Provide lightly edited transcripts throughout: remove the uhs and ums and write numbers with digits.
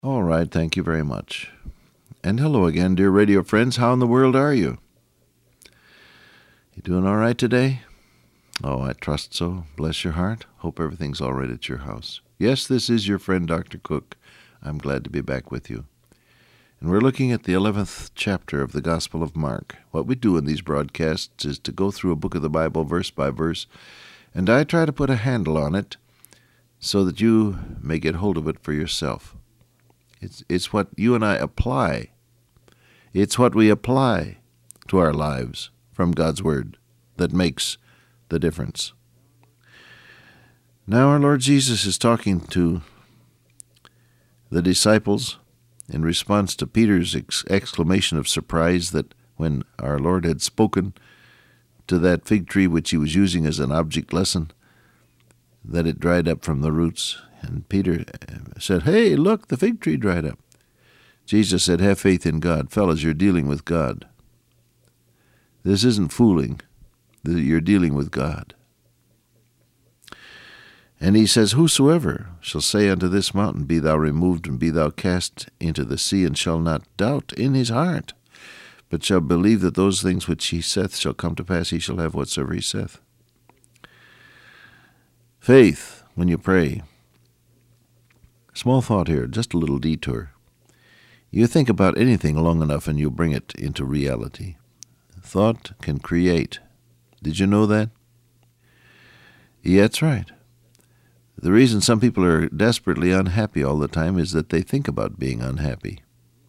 All right, thank you very much. And hello again, dear radio friends. How in the world are you? You doing all right today? Oh, I trust so. Bless your heart. Hope everything's all right at your house. Yes, this is your friend, Dr. Cook. I'm glad to be back with you. And we're looking at the 11th chapter of the Gospel of Mark. What we do in these broadcasts is to go through a book of the Bible verse by verse, and I try to put a handle on it so that you may get hold of it for yourself. It's what you and I apply. It's what we apply to our lives from God's Word that makes the difference. Now our Lord Jesus is talking to the disciples in response to Peter's exclamation of surprise that when our Lord had spoken to that fig tree which he was using as an object lesson, that it dried up from the roots. And Peter said, "Hey, look, the fig tree dried up." Jesus said, "Have faith in God. Fellas, you're dealing with God. This isn't fooling. You're dealing with God." And he says, "Whosoever shall say unto this mountain, Be thou removed, and be thou cast into the sea, and shall not doubt in his heart, but shall believe that those things which he saith shall come to pass, he shall have whatsoever he saith." Faith, when you pray. Small thought here, just a little detour. You think about anything long enough and you'll bring it into reality. Thought can create. Did you know that? Yeah, that's right. The reason some people are desperately unhappy all the time is that they think about being unhappy.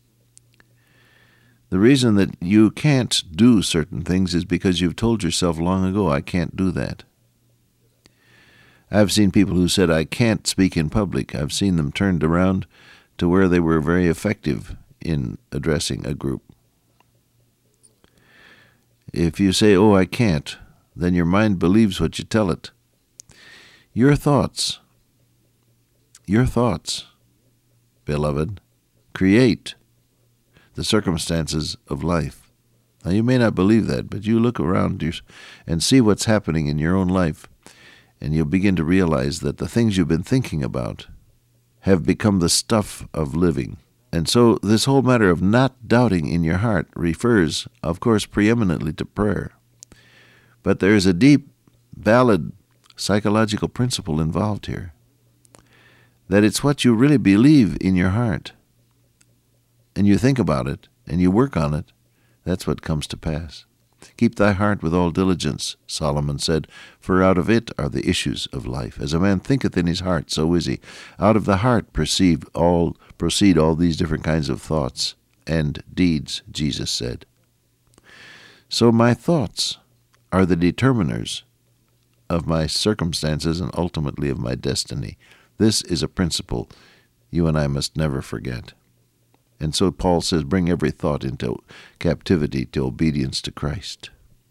The reason that you can't do certain things is because you've told yourself long ago, "I can't do that." I've seen people who said, "I can't speak in public." I've seen them turned around to where they were very effective in addressing a group. If you say, "Oh, I can't," then your mind believes what you tell it. Your thoughts, beloved, create the circumstances of life. Now, you may not believe that, but you look around and see what's happening in your own life, and you'll begin to realize that the things you've been thinking about have become the stuff of living. And so this whole matter of not doubting in your heart refers, of course, preeminently to prayer. But there is a deep, valid psychological principle involved here, that it's what you really believe in your heart, and you think about it, and you work on it, that's what comes to pass. "Keep thy heart with all diligence," Solomon said, "for out of it are the issues of life. As a man thinketh in his heart, so is he." Out of the heart proceed all these different kinds of thoughts and deeds, Jesus said. So my thoughts are the determiners of my circumstances and ultimately of my destiny. This is a principle you and I must never forget. And so Paul says, bring every thought into captivity to obedience to Christ.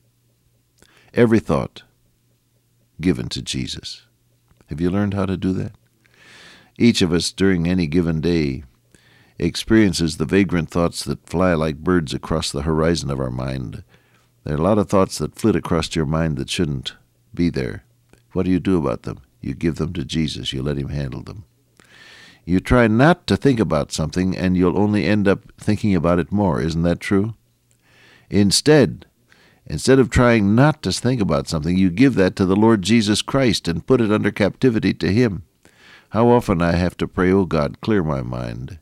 Every thought given to Jesus. Have you learned how to do that? Each of us during any given day experiences the vagrant thoughts that fly like birds across the horizon of our mind. There are a lot of thoughts that flit across your mind that shouldn't be there. What do you do about them? You give them to Jesus. You let him handle them. You try not to think about something, and you'll only end up thinking about it more. Isn't that true? Instead of trying not to think about something, you give that to the Lord Jesus Christ and put it under captivity to him. How often I have to pray, "Oh God, clear my mind."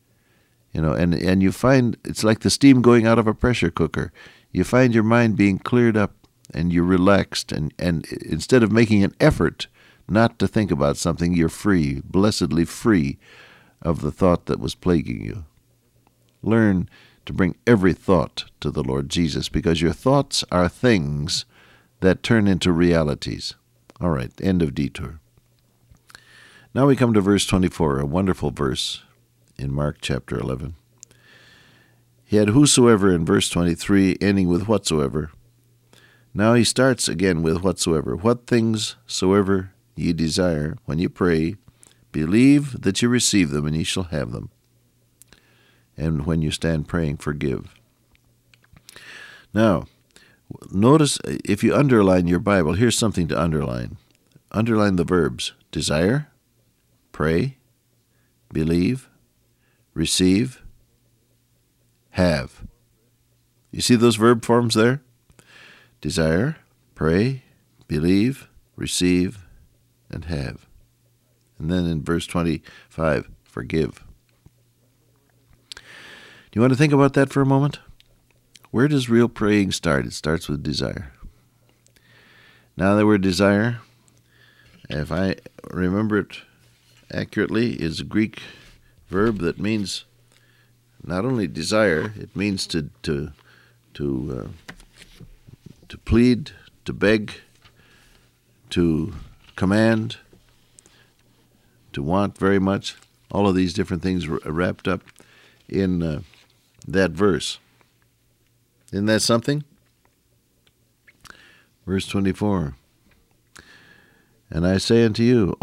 And you find it's like the steam going out of a pressure cooker. You find your mind being cleared up, and you're relaxed, and instead of making an effort not to think about something, you're free, blessedly free of the thought that was plaguing you. Learn to bring every thought to the Lord Jesus, because your thoughts are things that turn into realities. All right, end of detour. Now we come to verse 24, a wonderful verse in Mark chapter 11. He had whosoever in verse 23, ending with whatsoever. Now he starts again with whatsoever. What things soever ye desire, when you pray, believe that you receive them, and ye shall have them. And when you stand praying, forgive. Now, notice if you underline your Bible, here's something to underline. Underline the verbs: desire, pray, believe, receive, have. You see those verb forms there? Desire, pray, believe, receive, and have. And then in verse 25, forgive. Do you want to think about that for a moment? Where does real praying start? It starts with desire. Now the word desire, if I remember it accurately, is a Greek verb that means not only desire, it means to plead, to beg, to command, to want very much. All of these different things wrapped up in that verse. Isn't that something? Verse 24. And I say unto you,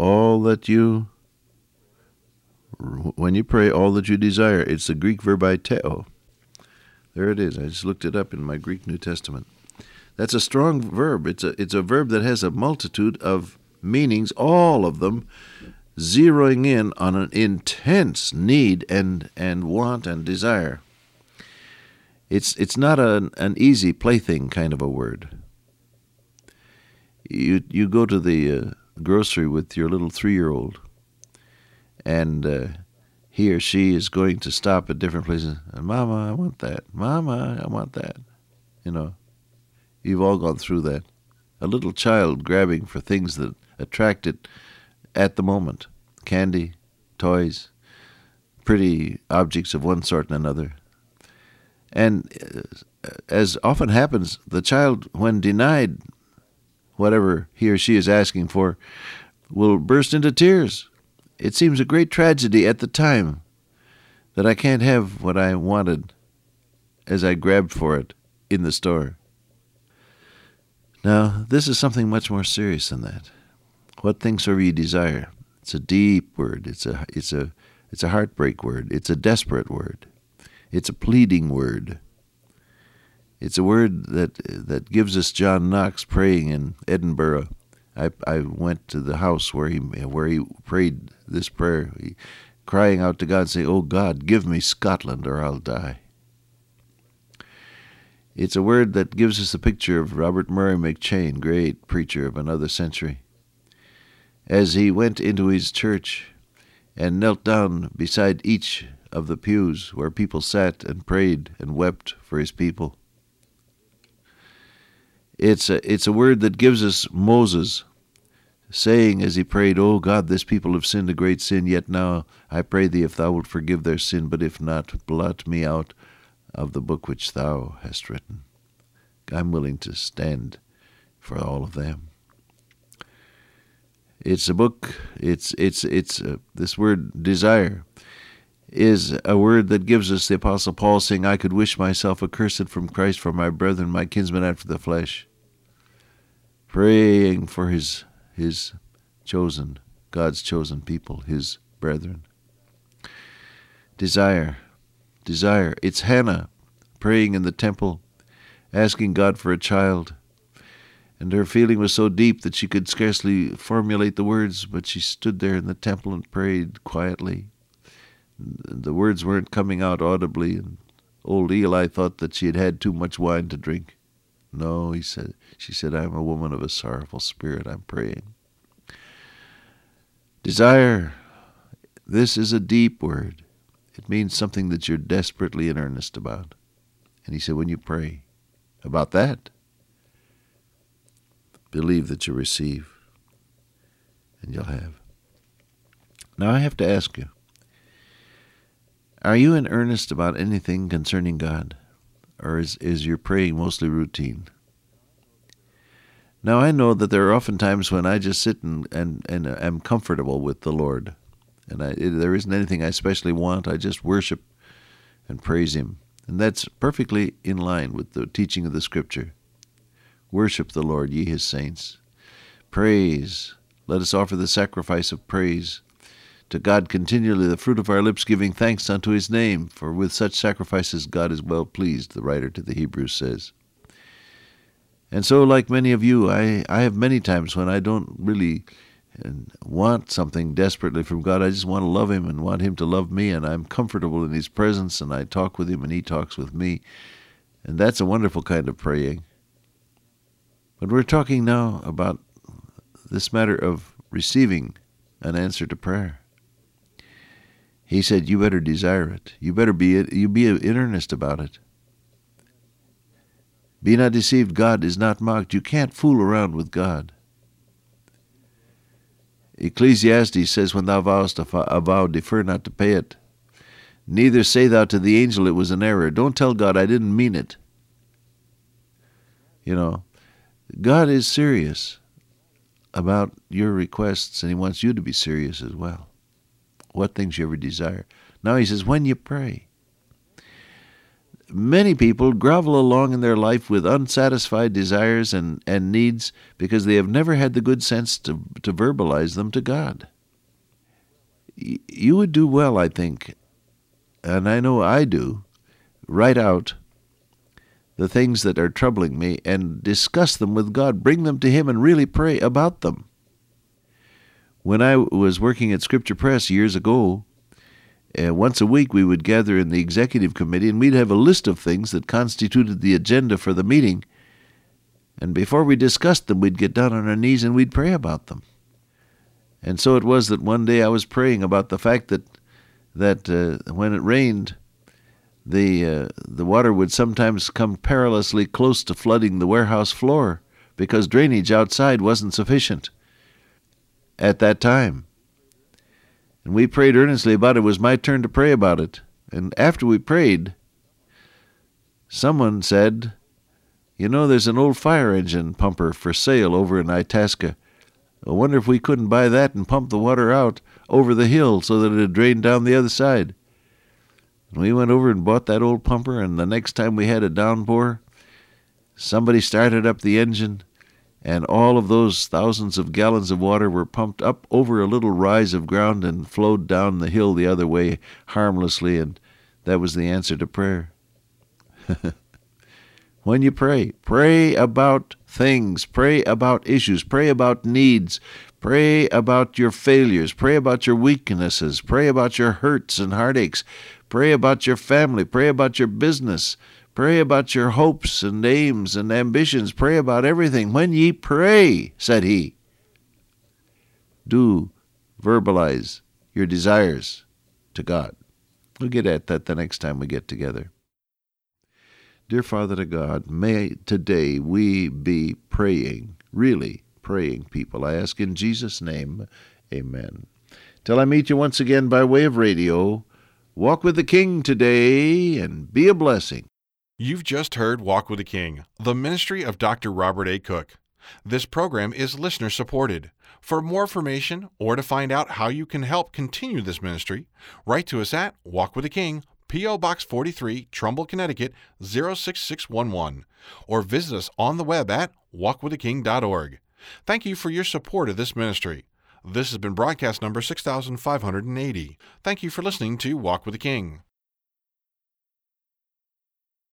when you pray, all that you desire. It's the Greek verb aiteo. There it is. I just looked it up in my Greek New Testament. That's a strong verb. It's a verb that has a multitude of meanings, all of them zeroing in on an intense need and want and desire. It's not an easy plaything kind of a word. You go to the grocery with your little 3-year-old, and he or she is going to stop at different places. Mama, I want that. Mama, I want that. You know, you've all gone through that. A little child grabbing for things that attract it at the moment. Candy, toys, pretty objects of one sort and another. And as often happens, the child, when denied whatever he or she is asking for, will burst into tears. It seems a great tragedy at the time that I can't have what I wanted as I grabbed for it in the store. Now, this is something much more serious than that. What things soever ye desire. It's a deep word. It's a heartbreak word. It's a desperate word. It's a pleading word. It's a word that gives us John Knox praying in Edinburgh. I went to the house where he prayed this prayer, crying out to God, saying, "Oh God, give me Scotland or I'll die." It's a word that gives us a picture of Robert Murray McCheyne, great preacher of another century, as he went into his church and knelt down beside each of the pews where people sat and prayed and wept for his people. It's a word that gives us Moses saying as he prayed, "O God, this people have sinned a great sin, yet now I pray thee if thou wilt forgive their sin, but if not, blot me out of the book which thou hast written." I'm willing to stand for all of them. It's a book, this word desire is a word that gives us the Apostle Paul saying, "I could wish myself accursed from Christ for my brethren, my kinsmen after the flesh." Praying for his chosen, God's chosen people, his brethren. Desire. It's Hannah praying in the temple, asking God for a child. And her feeling was so deep that she could scarcely formulate the words, but she stood there in the temple and prayed quietly. The words weren't coming out audibly, and old Eli thought that she had had too much wine to drink. "No," she said, "I'm a woman of a sorrowful spirit. I'm praying." Desire. This is a deep word. It means something that you're desperately in earnest about. And he said, when you pray about that, believe that you'll receive, and you'll have. Now I have to ask you, are you in earnest about anything concerning God? Or is your praying mostly routine? Now I know that there are often times when I just sit and am comfortable with the Lord. And there isn't anything I especially want. I just worship and praise Him. And that's perfectly in line with the teaching of the Scripture. Worship the Lord, ye His saints. Praise. Let us offer the sacrifice of praise to God continually, the fruit of our lips, giving thanks unto His name. For with such sacrifices God is well pleased, the writer to the Hebrews says. And so, like many of you, I have many times when I don't really and want something desperately from God. I just want to love Him and want Him to love me, and I'm comfortable in His presence, and I talk with Him and He talks with me. And that's a wonderful kind of praying. But we're talking now about this matter of receiving an answer to prayer. He said, you better desire it. You be in earnest about it. Be not deceived, God is not mocked. You can't fool around with God. Ecclesiastes says, when thou vowest a vow, defer not to pay it. Neither say thou to the angel, it was an error. Don't tell God, I didn't mean it. You know, God is serious about your requests, and He wants you to be serious as well. What things you ever desire. Now He says, when you pray. Many people grovel along in their life with unsatisfied desires and needs because they have never had the good sense to verbalize them to God. You would do well, I think, and I know I do, write out the things that are troubling me and discuss them with God. Bring them to Him and really pray about them. When I was working at Scripture Press years ago, once a week we would gather in the executive committee and we'd have a list of things that constituted the agenda for the meeting. And before we discussed them, we'd get down on our knees and we'd pray about them. And so it was that one day I was praying about the fact that when it rained, the water would sometimes come perilously close to flooding the warehouse floor because drainage outside wasn't sufficient at that time. And we prayed earnestly about it. It was my turn to pray about it. And after we prayed, someone said, you know, there's an old fire engine pumper for sale over in Itasca. I wonder if we couldn't buy that and pump the water out over the hill so that it would drain down the other side. And we went over and bought that old pumper, and the next time we had a downpour, somebody started up the engine, and all of those thousands of gallons of water were pumped up over a little rise of ground and flowed down the hill the other way harmlessly, and that was the answer to prayer. When you pray, pray about things, pray about issues, pray about needs, pray about your failures, pray about your weaknesses, pray about your hurts and heartaches, pray about your family, pray about your business, pray about your hopes and aims and ambitions. Pray about everything. When ye pray, said He, do verbalize your desires to God. We'll get at that the next time we get together. Dear Father to God, may today we be praying, really praying people. I ask in Jesus' name, amen. Till I meet you once again by way of radio, walk with the King today and be a blessing. You've just heard Walk with the King, the ministry of Dr. Robert A. Cook. This program is listener-supported. For more information or to find out how you can help continue this ministry, write to us at Walk with the King, P.O. Box 43, Trumbull, Connecticut, 06611, or visit us on the web at walkwiththeking.org. Thank you for your support of this ministry. This has been broadcast number 6580. Thank you for listening to Walk with the King.